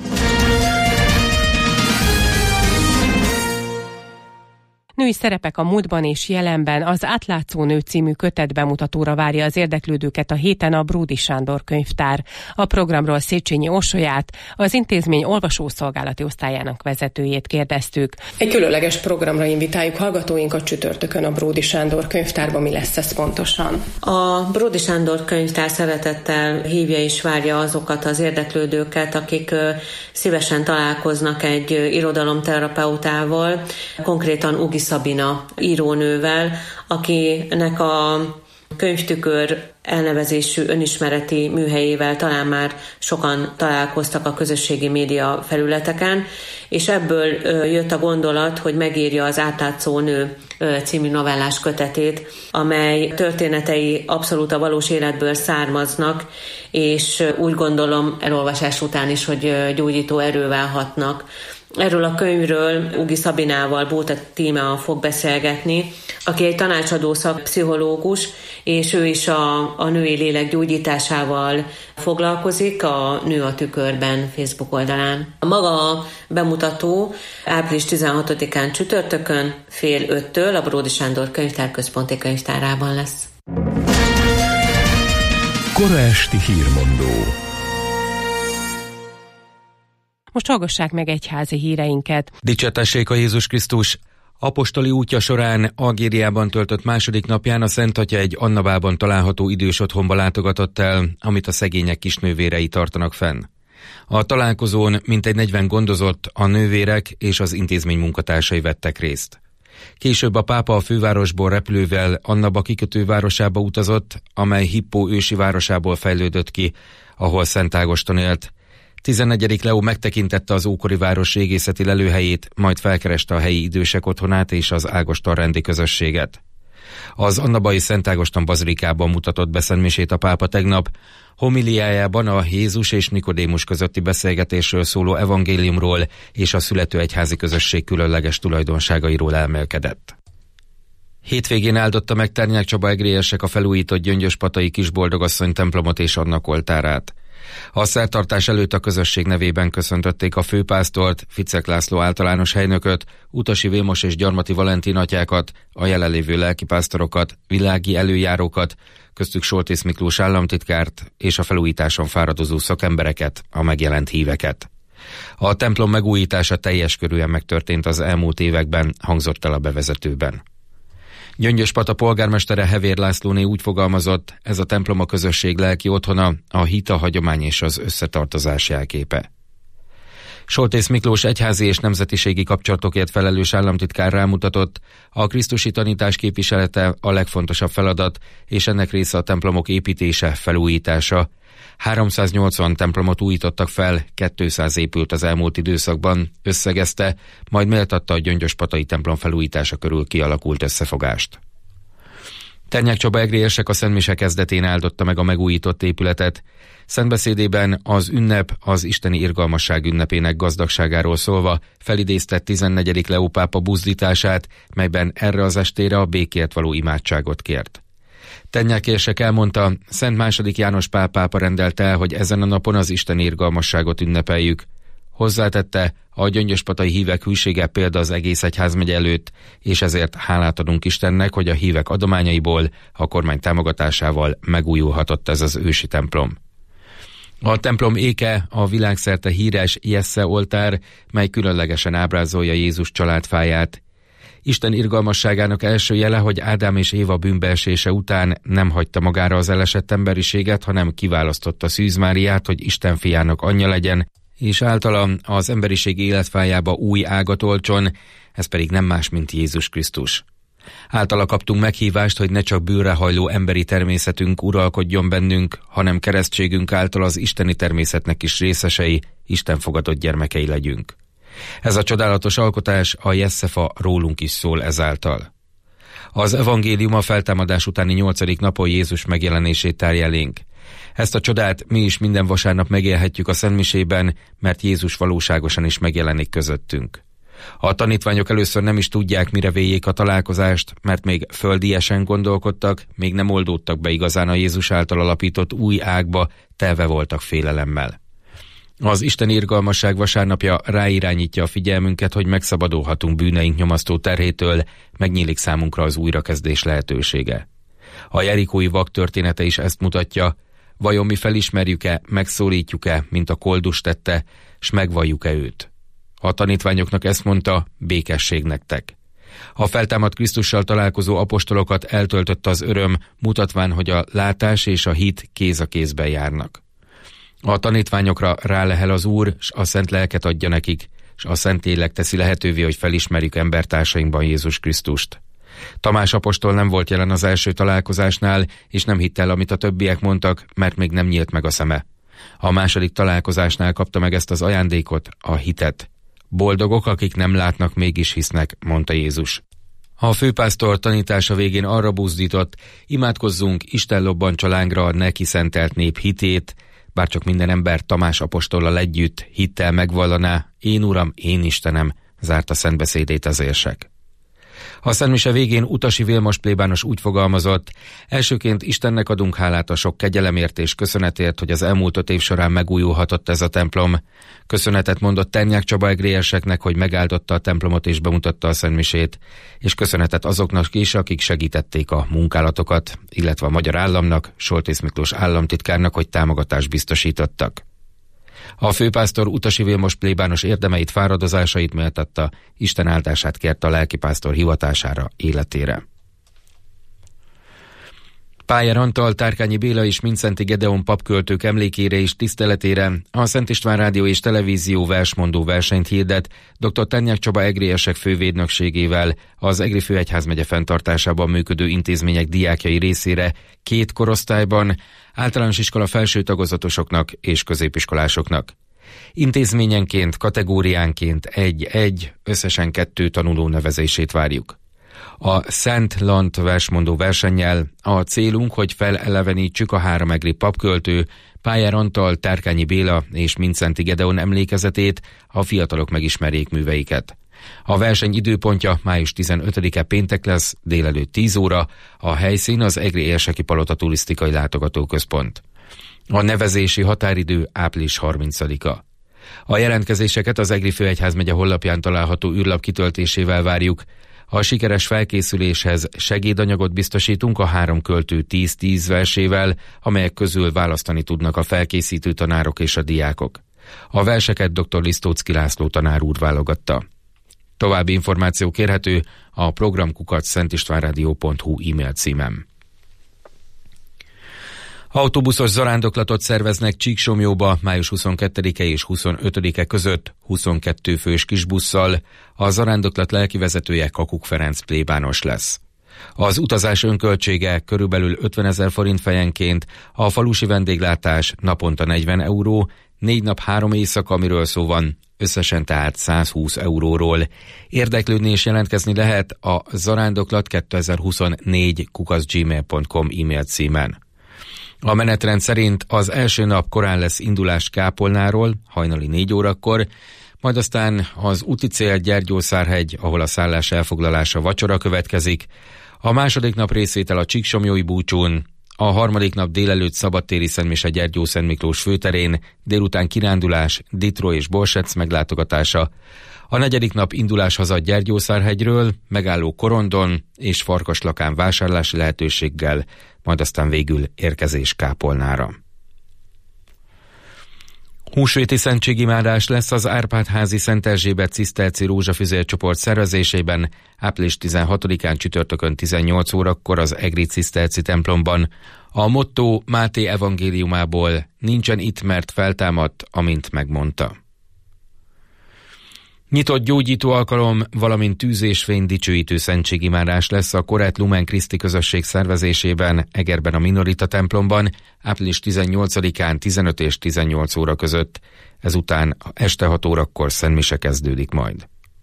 Női szerepek a múltban és jelenben az Átlátszó nő című kötet bemutatóra várja az érdeklődőket a héten a Bródy Sándor könyvtár. A programról Széchenyi Orsolyát, az intézmény olvasószolgálati osztályának vezetőjét kérdeztük. Egy különleges programra invitáljuk hallgatóinkat csütörtökön a Bródy Sándor könyvtárba. Mi lesz ez pontosan? A Bródy Sándor könyvtár szeretettel hívja és várja azokat az érdeklődőket, akik szívesen találkoznak egy irodalomterapeutával, konkrétan Ugi Szabina írónővel, akinek a Könyvtükör elnevezésű önismereti műhelyével talán már sokan találkoztak a közösségi média felületeken, és ebből jött a gondolat, hogy megírja az Átlátszó nő című novellás kötetét, amely történetei abszolút a valós életből származnak, és úgy gondolom elolvasás után is, hogy gyógyító erővel hatnak. Erről a könyvről Ugi Szabinával Bóta Tímea fog beszélgetni, aki egy tanácsadó szakpszichológus, és ő is a, a női lélek gyógyításával foglalkozik a Nő a Tükörben Facebook oldalán. A maga a bemutató április tizenhatodikán csütörtökön fél öttől a Bródy Sándor könyvtár központi könyvtárában lesz. Kora esti hírmondó. Most hallgassák meg egyházi híreinket. Dicsértessék a Jézus Krisztus! Apostoli útja során Algériában töltött második napján a Szent Atya egy Annabában található idős otthonba látogatott el, amit a szegények kisnővérei tartanak fenn. A találkozón mintegy negyven gondozott, a nővérek és az intézmény munkatársai vettek részt. Később a pápa a fővárosból repülővel Annaba kikötővárosába utazott, amely Hippó ősi városából fejlődött ki, ahol Szent Ágoston élt. tizennegyedik Leó megtekintette az ókori város régészeti lelőhelyét, majd felkereste a helyi idősek otthonát és az Ágoston rendi közösséget. Az annabai Szent Ágoston bazilikában mutatott be szentmisét a pápa tegnap. Homiliájában a Jézus és Nikodémus közötti beszélgetésről szóló evangéliumról és a születő egyházi közösség különleges tulajdonságairól elmélkedett. Hétvégén áldotta meg Ternyák Csaba egrélyesek a felújított Gyöngyöspatai Kisboldogasszony templomot és annak oltárát. A szertartás előtt a közösség nevében köszöntötték a főpásztort, Ficek László általános helynököt, Utasi Vilmos és Gyarmati Valentin atyákat, a jelenlévő lelkipásztorokat, világi előjárókat, köztük Soltész Miklós államtitkárt és a felújításon fáradozó szakembereket, a megjelent híveket. A templom megújítása teljes körűen megtörtént az elmúlt években, hangzott el a bevezetőben. Gyöngyöspata polgármestere Hevér Lászlóné úgy fogalmazott, ez a templom a közösség lelki otthona, a hit, a hagyomány és az összetartozás jelképe. Soltész Miklós egyházi és nemzetiségi kapcsolatokért felelős államtitkár rámutatott, a krisztusi tanítás képviselete a legfontosabb feladat, és ennek része a templomok építése, felújítása. háromszáznyolcvan templomot újítottak fel, kétszáz épült az elmúlt időszakban, összegezte, majd méltatta a Gyöngyöspatai templom felújítása körül kialakult összefogást. Ternyák Csaba egrélyesek a szentmise kezdetén áldotta meg a megújított épületet. Szentbeszédében az ünnep az isteni irgalmasság ünnepének gazdagságáról szólva felidézte tizennegyedik Leó pápa buzdítását, melyben erre az estére a békért való imádságot kért. Tennyák érsek elmondta, Szent második János Pál pápa rendelte el, hogy ezen a napon az Isten irgalmasságot ünnepeljük. Hozzátette, a gyöngyöspatai hívek hűsége példa az egész egyházmegye előtt, és ezért hálát adunk Istennek, hogy a hívek adományaiból, a kormány támogatásával megújulhatott ez az ősi templom. A templom éke a világszerte híres Jesse oltár, mely különlegesen ábrázolja Jézus családfáját. Isten irgalmasságának első jele, hogy Ádám és Éva bűnbeesése után nem hagyta magára az elesett emberiséget, hanem kiválasztotta Szűz Máriát, hogy Isten fiának anyja legyen, és általa az emberiség életfájába új ágat oltson, ez pedig nem más, mint Jézus Krisztus. Általa kaptunk meghívást, hogy ne csak bűnrehajló emberi természetünk uralkodjon bennünk, hanem keresztségünk által az isteni természetnek is részesei, Isten fogadott gyermekei legyünk. Ez a csodálatos alkotás, a Jesszefa rólunk is szól ezáltal. Az evangélium a feltámadás utáni nyolcadik napon Jézus megjelenését tárja elénk. Ezt a csodát mi is minden vasárnap megélhetjük a szentmisében, mert Jézus valóságosan is megjelenik közöttünk. A tanítványok először nem is tudják, mire véljék a találkozást, mert még földiesen gondolkodtak, még nem oldódtak be igazán a Jézus által alapított új ágba, telve voltak félelemmel. Az Isten irgalmasság vasárnapja ráirányítja a figyelmünket, hogy megszabadulhatunk bűneink nyomasztó terhétől, megnyílik számunkra az újrakezdés lehetősége. A jerikói vak története is ezt mutatja, vajon mi felismerjük-e, megszólítjuk-e, mint a koldus tette, s megvalljuk-e őt. A tanítványoknak ezt mondta, békesség nektek. A feltámadt Krisztussal találkozó apostolokat eltöltötte az öröm, mutatván, hogy a látás és a hit kéz a kézben járnak. A tanítványokra rálehel az Úr, s a szent lelket adja nekik, s a Szentlélek teszi lehetővé, hogy felismerjük embertársainkban Jézus Krisztust. Tamás apostol nem volt jelen az első találkozásnál, és nem hitt el, amit a többiek mondtak, mert még nem nyílt meg a szeme. A második találkozásnál kapta meg ezt az ajándékot, a hitet. Boldogok, akik nem látnak, mégis hisznek, mondta Jézus. A főpásztor tanítása végén arra buzdított, imádkozzunk, Isten lobbantsa lángra a neki szentelt nép hitét, bárcsak minden ember Tamás apostollal együtt hittel megvallaná, én Uram, én Istenem, zárta szentbeszédét az érsek. A szentmise végén Utasi Vilmos plébános úgy fogalmazott, elsőként Istennek adunk hálát a sok kegyelemért és köszönetért, hogy az elmúlt öt év során megújulhatott ez a templom. Köszönetet mondott Tennyák Csaba egri érseknek, hogy megáldotta a templomot és bemutatta a szentmisét, és köszönetet azoknak is, akik segítették a munkálatokat, illetve a magyar államnak, Soltész Miklós államtitkárnak, hogy támogatást biztosítottak. A főpásztor Utasi Vilmos plébános érdemeit, fáradozásait méltatta, Isten áldását kérte a lelkipásztor hivatására, életére. Pájer Antal, Tárkányi Béla és Mindszenty Gedeon papköltők emlékére és tiszteletére a Szent István Rádió és Televízió versmondó versenyt hirdet dr. Tennyák Csaba egri érsek fővédnökségével az Egri főegyházmegye fenntartásában működő intézmények diákjai részére két korosztályban, általános iskola felső tagozatosoknak és középiskolásoknak. Intézményenként, kategóriánként egy-egy, összesen kettő tanuló nevezését várjuk. A Szent Lant versmondó versennyel a célunk, hogy felelevenítsük a három egri papköltő, Pájer Antal, Tárkányi Béla és Mindszenty Gedeon emlékezetét, a fiatalok megismerjék műveiket. A verseny időpontja május tizenötödike péntek lesz, délelőtt tíz óra, a helyszín az Egri Érseki Palota turisztikai látogatóközpont. A nevezési határidő április harmincadika. A jelentkezéseket az Egri főegyházmegye honlapján található űrlap kitöltésével várjuk. A sikeres felkészüléshez segédanyagot biztosítunk a három költő tíz-tíz versével, amelyek közül választani tudnak a felkészítő tanárok és a diákok. A verseket dr. Lisztóczky László tanár úr válogatta. További információ kérhető a programkukac szentistvánradio pont hu e-mail címem. Autóbuszos zarándoklatot szerveznek Csíksomjóba május huszonkettedike és huszonötödike között huszonkettő fős kisbusszal. A zarándoklat lelkivezetője Kakuk Ferenc plébános lesz. Az utazás önköltsége körülbelül ötvenezer forint fejenként, a falusi vendéglátás naponta negyven euró, négy nap három éjszaka, amiről szó van, összesen tehát százhúsz euróról. Érdeklődni és jelentkezni lehet a zarándoklat kétezer-huszonnégy kukac gmail pont com e-mail címen. A menetrend szerint az első nap korán lesz indulás Kápolnáról, hajnali négy órakor, majd aztán az úti cél Gyergyószárhegy, ahol a szállás elfoglalása vacsora következik, A második nap részvétel a Csíksomlyói búcsún, a harmadik nap délelőtt szabadtéri Szentmise Gyergyó Szent Miklós főterén, délután kirándulás, Ditró és Borsec meglátogatása. A negyedik nap indulás haza Gyergyószárhegyről, megálló Korondon és Farkaslakán vásárlási lehetőséggel, majd aztán végül érkezés Kápolnára. Húsvéti szentségimádás lesz az Árpád-házi Szent Erzsébet Ciszterci Rózsafüzér csoport szervezésében április tizenhatodikán csütörtökön tizennyolc órakor az egri ciszterci templomban. A motto Máté evangéliumából: nincsen itt, mert feltámadt, amint megmondta. Nyitott gyógyító alkalom, valamint tűz és fény dicsőítő szentségimádás lesz a Korett Lumen Christi közösség szervezésében Egerben a Minorita templomban április tizennyolcadikán tizenöt és tizennyolc óra között. Ezután este hat órakor szentmise kezdődik majd.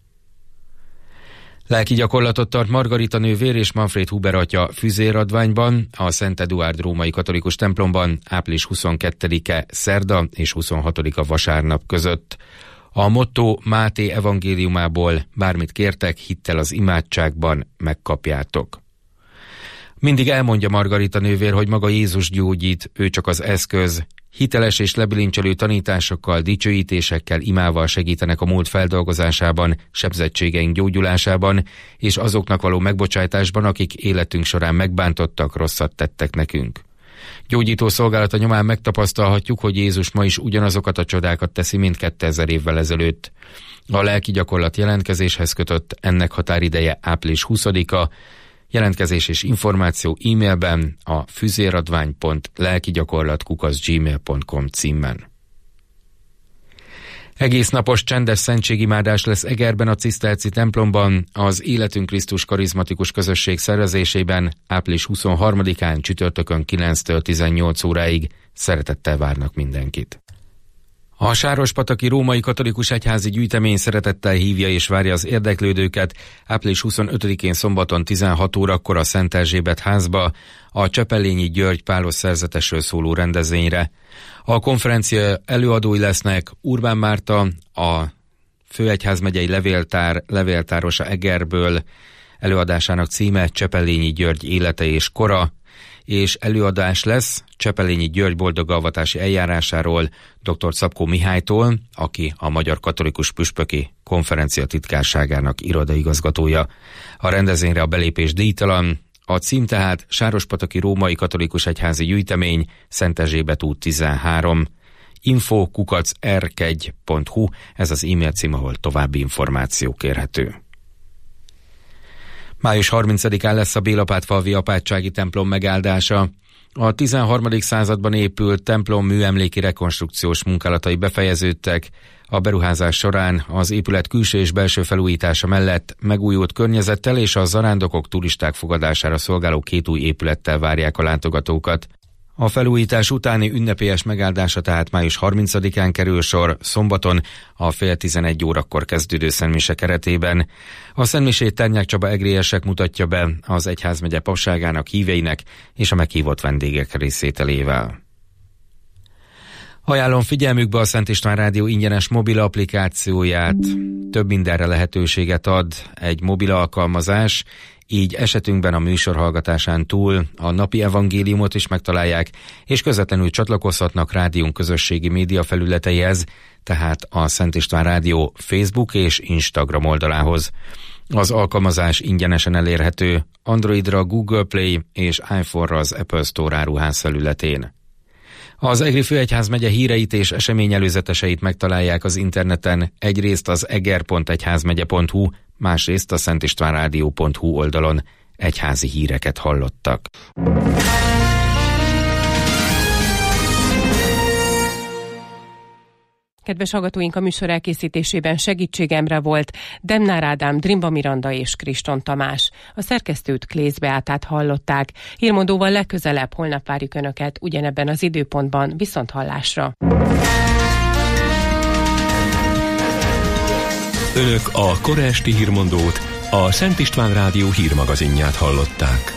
Lelki gyakorlatot tart Margarita nővér és Manfred Huber atya Füzéradványban, a Szent Eduárd római katolikus templomban április huszonkettedike szerda és huszonhatodika vasárnap között. A motto Máté evangéliumából: bármit kértek, hittel az imádságban, megkapjátok. Mindig elmondja Margarita nővér, hogy maga Jézus gyógyít, ő csak az eszköz. Hiteles és lebilincselő tanításokkal, dicsőítésekkel, imával segítenek a múlt feldolgozásában, sebzettségeink gyógyulásában, és azoknak való megbocsájtásban, akik életünk során megbántottak, rosszat tettek nekünk. Gyógyító szolgálata nyomán megtapasztalhatjuk, hogy Jézus ma is ugyanazokat a csodákat teszi, mint kétezer évvel ezelőtt. A lelki gyakorlat jelentkezéshez kötött, ennek határideje április huszadika. Jelentkezés és információ e-mailben a füzéradvány pont lelkigyakorlat kukac gmail pont com címen. Egész napos csendes szentségimádás lesz Egerben a Ciszterci templomban, az Életünk Krisztus karizmatikus közösség szervezésében április huszonharmadikán csütörtökön kilenctől tizennyolc óráig. Szeretettel várnak mindenkit. A Sárospataki Római Katolikus Egyházi Gyűjtemény szeretettel hívja és várja az érdeklődőket április huszonötödikén szombaton tizenhat órakor a Szent Erzsébet házba a Csepellényi György Pálos szerzetesről szóló rendezvényre. A konferencia előadói lesznek Urbán Márta, a Főegyházmegyei Levéltár levéltárosa Egerből, előadásának címe Csepellényi György élete és kora, és előadás lesz Csepellényi György boldoggalvatási eljárásáról dr. Szabkó Mihálytól, aki a Magyar Katolikus Püspöki Konferencia titkárságának irodaigazgatója. A rendezvényre a belépés díjtalan, a cím tehát Sárospataki Római Katolikus Egyházi Gyűjtemény, Szent Erzsébet út tizenhárom, info kukac erkegy pont hu, ez az e-mail cím, ahol további információ kérhető. május harmincadikán lesz a Bélapátfalvi apátsági templom megáldása. A tizenharmadik században épült templom műemléki rekonstrukciós munkálatai befejeződtek. A beruházás során az épület külső és belső felújítása mellett megújult környezettel és a zarándokok, turisták fogadására szolgáló két új épülettel várják a látogatókat. A felújítás utáni ünnepélyes megáldása tehát május harmincadikán kerül sor, szombaton a fél tizenegy órakor kezdődő szentmise keretében. A szentmisét Ternyák Csaba egrélyesek mutatja be az egyházmegye papságának híveinek és a meghívott vendégek részvételével. Ajánlom figyelmükbe a Szent István Rádió ingyenes mobil applikációját. Több mindenre lehetőséget ad egy mobil alkalmazás, így esetünkben a műsor hallgatásán túl a napi evangéliumot is megtalálják, és közvetlenül csatlakozhatnak rádiónk közösségi média felületeihez, tehát a Szent István Rádió Facebook és Instagram oldalához. Az alkalmazás ingyenesen elérhető Androidra Google Play és iPhone-ra az Apple Store áruház felületén. Az Egri Főegyházmegye híreit és eseményelőzeteseit megtalálják az interneten, egyrészt az eger pont egyházmegye pont hu, másrészt a szentistvánrádió pont hu oldalon. Egyházi híreket hallottak. Kedves hallgatóink, a műsor elkészítésében segítségemre volt Demnár Ádám, Drimba Miranda és Kriston Tamás. A szerkesztőt Klész Beátát hallották. Hírmondóval legközelebb holnap várjuk Önöket ugyanebben az időpontban, viszont hallásra. Önök a kora esti hírmondót, a Szent István Rádió hírmagazinját hallották.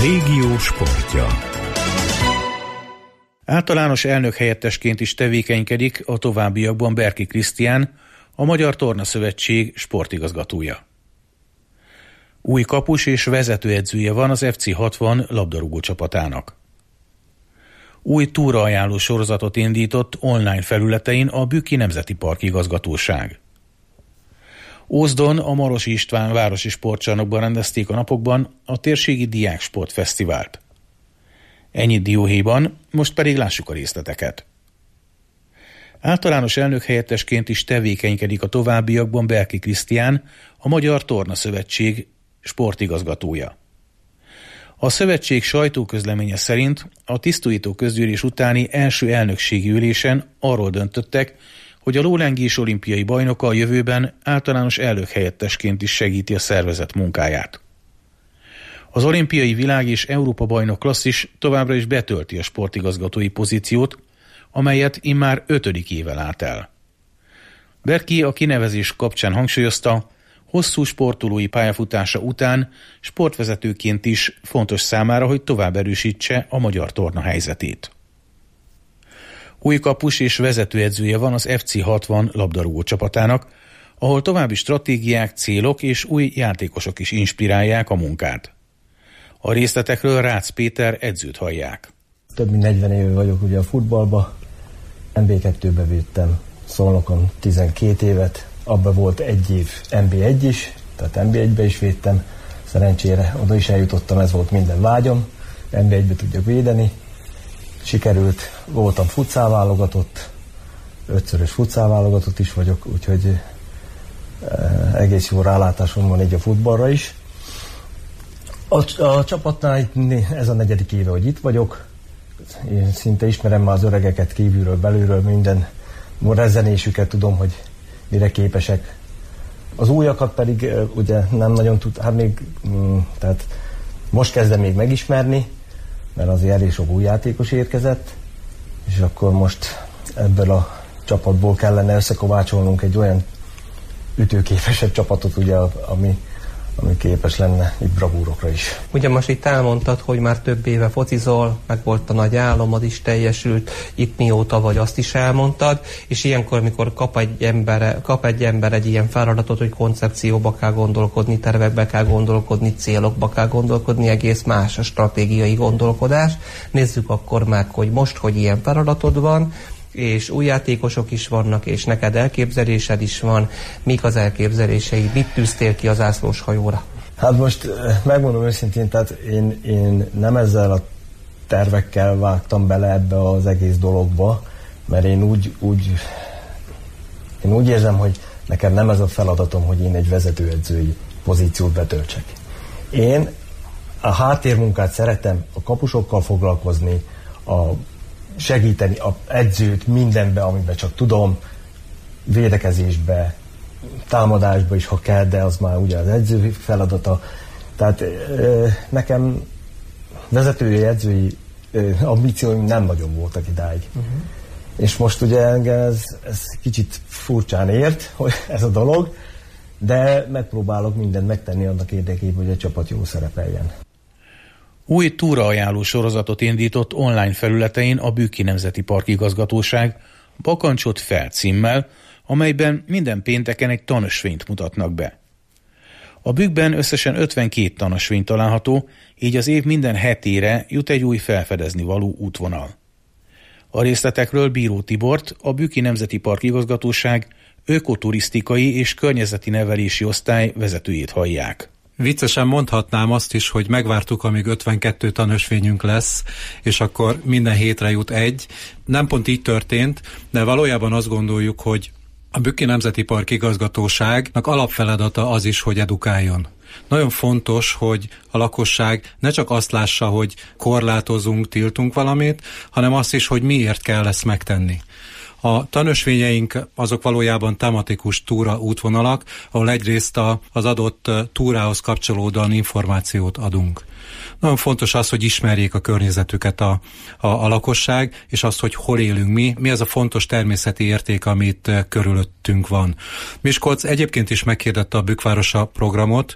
régió sportja. Általános elnök helyettesként is tevékenykedik a továbbiakban Berki Krisztián, a Magyar Torna Szövetség sportigazgatója. Új kapus és vezetőedzője van az ef cé hatvan labdarúgó csapatának. Új túraajánló sorozatot indított online felületein a Bükki Nemzeti Park igazgatóság. Ózdon a Marosi István városi sportcsarnokban rendezték a napokban a térségi Diák Sportfesztivált. Ennyit dióhéjban, most pedig lássuk a részleteket. Általános elnök helyettesként is tevékenykedik a továbbiakban Berki Krisztián, a Magyar Torna Szövetség sportigazgatója. A szövetség sajtóközleménye szerint a tisztújító közgyűlés utáni első elnökségi ülésen arról döntöttek, hogy a lólengés olimpiai bajnoka a jövőben általános elnök helyettesként is segíti a szervezet munkáját. Az olimpiai világ és Európa bajnok klasszis továbbra is betölti a sportigazgatói pozíciót, amelyet immár ötödik éve lát el. Berki a kinevezés kapcsán hangsúlyozta, hosszú sportolói pályafutása után sportvezetőként is fontos számára, hogy tovább erősítse a magyar torna helyzetét. Új kapus és vezetőedzője van az ef cé hatvan labdarúgó csapatának, ahol további stratégiák, célok és új játékosok is inspirálják a munkát. A részletekről Rácz Péter edzőt hallják. Több mint negyven éve vagyok ugye a futballba, en bé kettőbe védtem Szolnokon tizenkét évet, abban volt egy év en bé egy is, tehát en bé egybe is védtem, szerencsére oda is eljutottam, ez volt minden vágyam, en bé egybe tudjak védeni, sikerült, voltam futszál válogatott, ötszörös futszál válogatott is vagyok, úgyhogy egész jó rálátásom van így a futballra is. A, a csapatnál itt, ez a negyedik éve, hogy itt vagyok. Én szinte ismerem már az öregeket kívülről, belülről, minden rezzenésüket tudom, hogy mire képesek. Az újakat pedig ugye nem nagyon tud, hát még, tehát most kezdem még megismerni, mert azért elég sok új játékos érkezett, és akkor most ebből a csapatból kellene összekovácsolnunk egy olyan ütőképesebb csapatot, ugye, ami ami képes lenne itt bravúrokra is. Ugye most itt elmondtad, hogy már több éve focizol, meg volt a nagy álomad is teljesült, itt mióta vagy, azt is elmondtad, és ilyenkor, amikor kap egy ember, kap egy, ember egy ilyen feladatot, hogy koncepcióba kell gondolkodni, tervekbe kell gondolkodni, célokba kell gondolkodni, egész más a stratégiai gondolkodás. Nézzük akkor meg, hogy most, hogy ilyen feladatod van, és új játékosok is vannak, és neked elképzelésed is van. Mik az elképzeléseid? Mit tűztél ki az zászlós hajóra? Hát most megmondom őszintén, tehát én, én nem ezzel a tervekkel vágtam bele ebbe az egész dologba, mert én úgy, úgy, én úgy érzem, hogy nekem nem ez a feladatom, hogy én egy vezetőedzői pozíciót betöltsek. Én a háttérmunkát szeretem, a kapusokkal foglalkozni, a segíteni az edzőt mindenbe, amiben csak tudom, védekezésbe, támadásba is, ha kell, de az már ugye az edző feladata. Tehát nekem vezetői, edzői ambícióim nem nagyon voltak idáig. Uh-huh. És most ugye engem ez, ez kicsit furcsán ért, hogy ez a dolog, de megpróbálok mindent megtenni annak érdekében, hogy a csapat jól szerepeljen. Új túraajánló sorozatot indított online felületein a Bükki Nemzeti Park igazgatóság Bakancsot fel címmel, amelyben minden pénteken egy tanösvényt mutatnak be. A Bükkben összesen ötvenkét tanösvény található, így az év minden hetére jut egy új felfedezni való útvonal. A részletekről Bíró Tibort, a Bükki Nemzeti Park igazgatóság ökoturisztikai és környezeti nevelési osztály vezetőjét hallják. Viccesen mondhatnám azt is, hogy megvártuk, amíg ötvenkettő tanösvényünk lesz, és akkor minden hétre jut egy. Nem pont így történt, de valójában azt gondoljuk, hogy a Bükki Nemzeti Park igazgatóságnak alapfeladata az is, hogy edukáljon. Nagyon fontos, hogy a lakosság ne csak azt lássa, hogy korlátozunk, tiltunk valamit, hanem azt is, hogy miért kell ezt megtenni. A tanösvényeink azok valójában tematikus túra útvonalak, ahol egyrészt a, az adott túrához kapcsolódóan információt adunk. Nagyon fontos az, hogy ismerjék a környezetüket a, a, a lakosság, és azt, hogy hol élünk mi, mi az a fontos természeti érték, amit körülöttünk van. Miskolc egyébként is meghirdette a Bükkvárosa programot,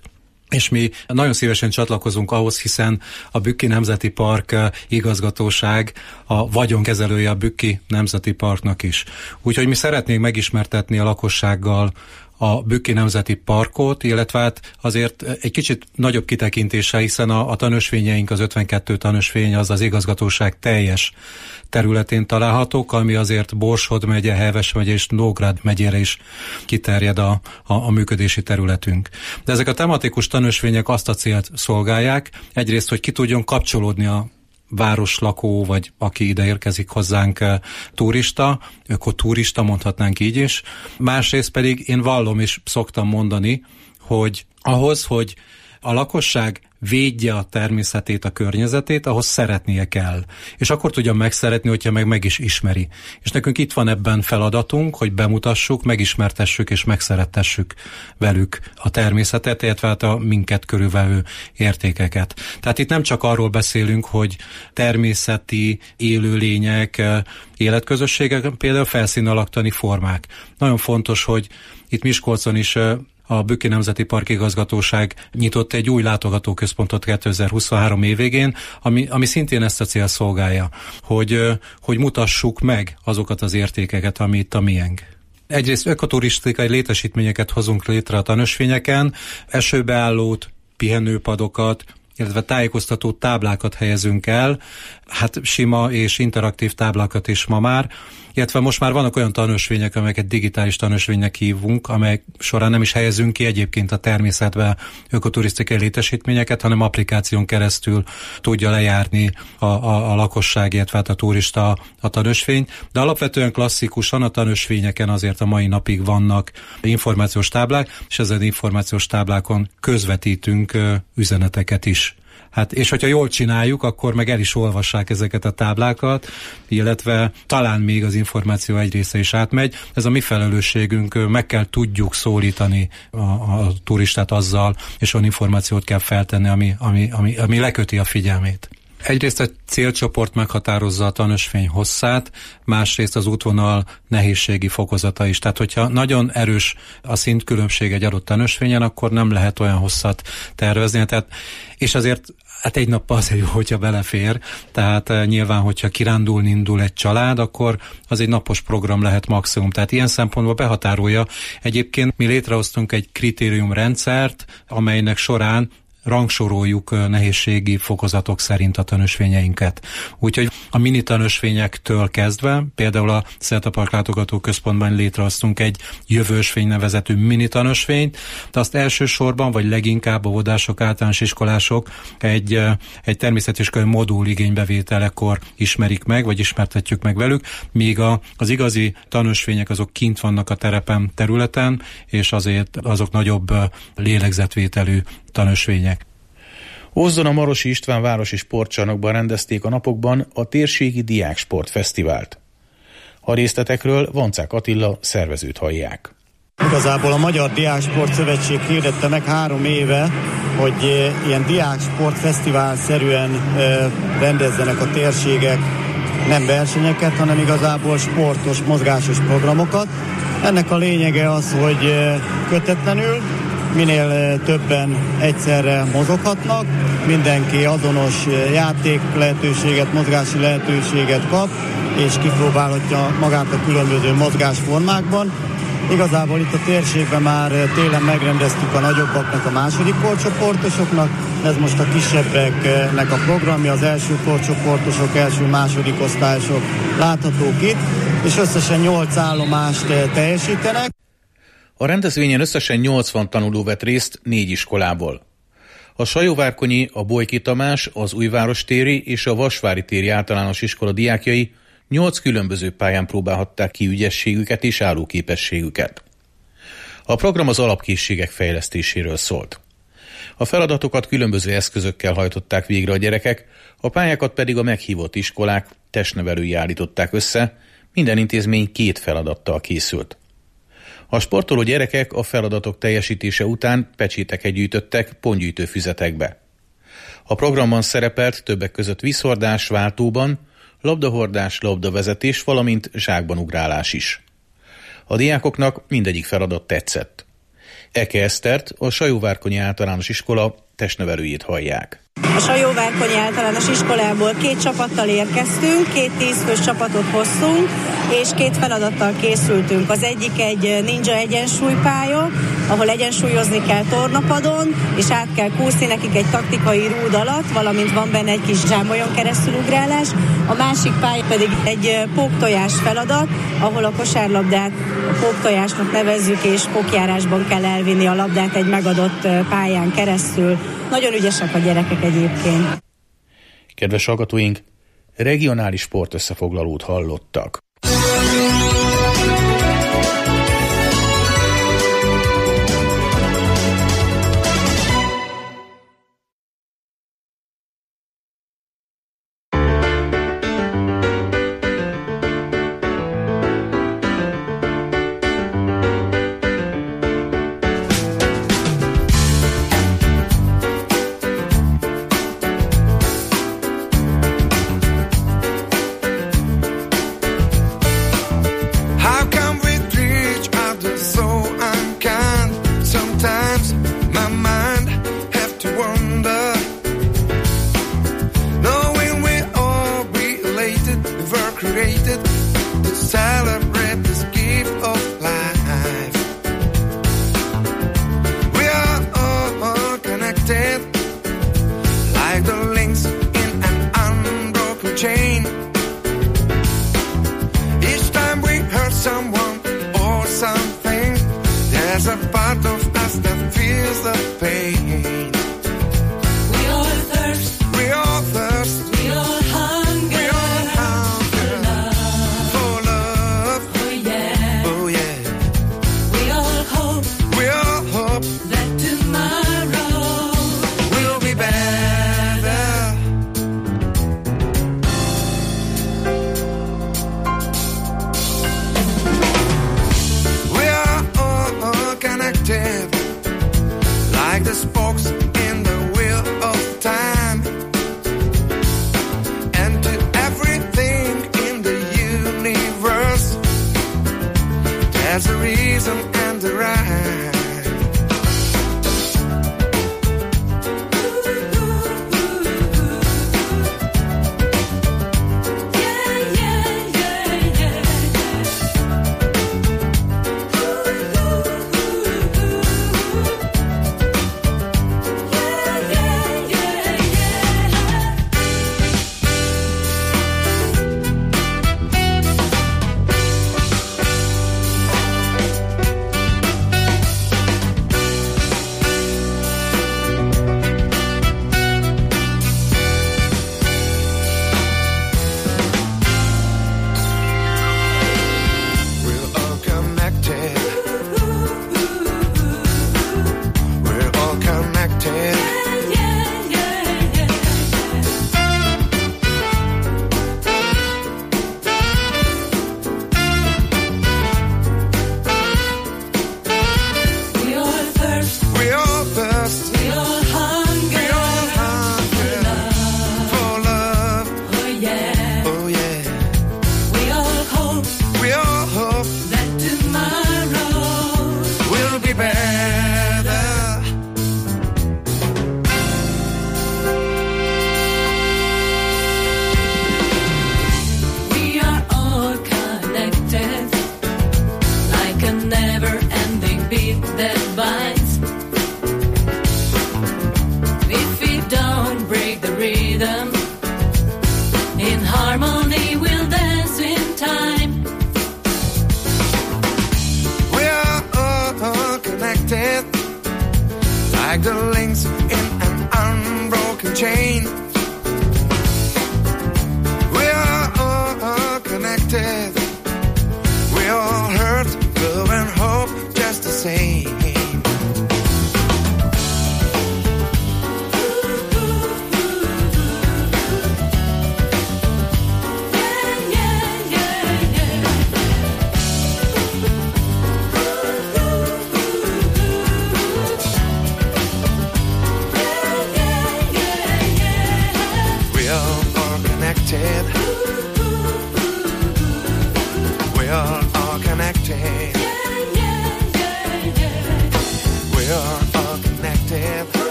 és mi nagyon szívesen csatlakozunk ahhoz, hiszen a Bükki Nemzeti Park igazgatóság a vagyonkezelője a Bükki Nemzeti Parknak is. Úgyhogy mi szeretnénk megismertetni a lakossággal a Bükki Nemzeti Parkot, illetve hát azért egy kicsit nagyobb kitekintéssel, hiszen a, a tanösvényeink, az ötvenkettő tanösvény az az igazgatóság teljes területén találhatók, ami azért Borsod megye, Heves megye és Nógrád megyére is kiterjed a, a, a működési területünk. De ezek a tematikus tanösvények azt a célt szolgálják, egyrészt, hogy ki tudjon kapcsolódni a városlakó, vagy aki ide érkezik hozzánk turista, ökoturista, mondhatnánk így is. Másrészt pedig én vallom és szoktam mondani, hogy ahhoz, hogy a lakosság védje a természetét, a környezetét, ahhoz szeretnie kell. És akkor tudja megszeretni, hogyha meg meg is ismeri. És nekünk itt van ebben feladatunk, hogy bemutassuk, megismertessük és megszerettessük velük a természetet, illetve hát a minket körülvevő értékeket. Tehát itt nem csak arról beszélünk, hogy természeti élőlények, életközösségek, például felszín alaktani formák. Nagyon fontos, hogy itt Miskolcon is a Bükki Nemzeti Park igazgatóság nyitott egy új látogatóközpontot kétezer-huszonhárom év végén, ami, ami szintén ezt a cél szolgálja, hogy, hogy mutassuk meg azokat az értékeket, ami itt a miénk. Egyrészt ökoturisztikai létesítményeket hozunk létre a tanösvényeken, esőbeállót, pihenőpadokat, illetve tájékoztató táblákat helyezünk el, hát sima és interaktív táblákat is ma már, illetve most már vannak olyan tanösvények, amelyeket digitális tanösvénynek hívunk, amelyek során nem is helyezünk ki egyébként a természetbe ökoturisztikai létesítményeket, hanem applikáción keresztül tudja lejárni a, a, a lakosság, illetve a turista a tanösvényt, de alapvetően klasszikusan a tanösvényeken azért a mai napig vannak információs táblák, és ezen információs táblákon közvetítünk üzeneteket is. Hát, és hogyha jól csináljuk, akkor meg el is olvassák ezeket a táblákat, illetve talán még az információ egy része is átmegy. Ez a mi felelősségünk, meg kell tudjuk szólítani a, a turistát azzal, és olyan információt kell feltenni, ami, ami, ami, ami leköti a figyelmét. Egyrészt a célcsoport meghatározza a tanösvény hosszát, másrészt az útvonal nehézségi fokozata is. Tehát, hogyha nagyon erős a szintkülönbség egy adott tanösvényen, akkor nem lehet olyan hosszat tervezni. Tehát, és azért hát egy nappal azért jó, hogyha belefér. Tehát nyilván, hogyha kirándulni indul egy család, akkor az egy napos program lehet maximum. Tehát ilyen szempontból behatárolja. Egyébként mi létrehoztunk egy kritériumrendszert, amelynek során rangsoroljuk nehézségi fokozatok szerint a tanösvényeinket. Úgyhogy a mini tanösvényektől kezdve, például a Szelta Park látogatóközpontban létrehoztunk egy jövősvény nevezetű mini tanösvényt, de azt elsősorban, vagy leginkább óvodások, általános iskolások egy, egy természetiskolai modul igénybevételekor ismerik meg, vagy ismertetjük meg velük, míg a, az igazi tanösvények azok kint vannak a terepen, területen, és azért azok nagyobb lélegzetvételű tanösvények. Ózdon a Marosi István városi sportcsarnokban rendezték a napokban a térségi Diáksportfesztivált. A részletekről Vancák Attila szervezőt hallják. Igazából a Magyar Diáksport Szövetség hirdette meg három éve, hogy ilyen diáksportfesztivál-szerűen rendezzenek a térségek nem versenyeket, hanem igazából sportos, mozgásos programokat. Ennek a lényege az, hogy kötetlenül minél többen egyszerre mozoghatnak, mindenki azonos játék lehetőséget, mozgási lehetőséget kap, és kipróbálhatja magát a különböző mozgásformákban. Igazából itt a térségben már télen megrendeztük a nagyobbaknak, a második korcsoportosoknak, ez most a kisebbeknek a programja, az első korcsoportosok, első-második osztályosok láthatók itt, és összesen nyolc állomást teljesítenek. A rendezvényen összesen nyolcvan tanuló vett részt négy iskolából. A Sajóvárkonyi, a Bolyki Tamás, az Újvárostéri és a Vasvári téri általános iskola diákjai nyolc különböző pályán próbálhatták ki ügyességüket és állóképességüket. A program az alapkészségek fejlesztéséről szólt. A feladatokat különböző eszközökkel hajtották végre a gyerekek, a pályákat pedig a meghívott iskolák testnevelői állították össze, minden intézmény két feladattal készült. A sportoló gyerekek a feladatok teljesítése után pecséteket gyűjtöttek pontgyűjtő füzetekbe. A programban szerepelt többek között vízhordás váltóban, labdahordás, labdavezetés, valamint zsákban ugrálás is. A diákoknak mindegyik feladat tetszett. Eke Esztert, a Sajóvárkonyi Általános Iskola testnevelőjét hallják. A Sajóvárkonyi Általános Iskolából két csapattal érkeztünk, két tízfős csapatot hoztunk, és két feladattal készültünk. Az egyik egy ninja egyensúlypálya, ahol egyensúlyozni kell tornapadon, és át kell kúszni nekik egy taktikai rúd alatt, valamint van benne egy kis zsámolyon keresztülugrálás. A másik pálya pedig egy póktojás feladat, ahol a kosárlabdát póktojásnak nevezzük, és pókjárásban kell elvinni a labdát egy megadott pályán keresztül. Nagyon ügyesek a gyerekek egyébként. Kedves hallgatóink, regionális sportösszefoglalót hallottak.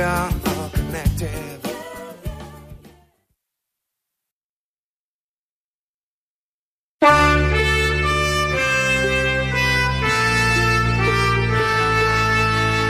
out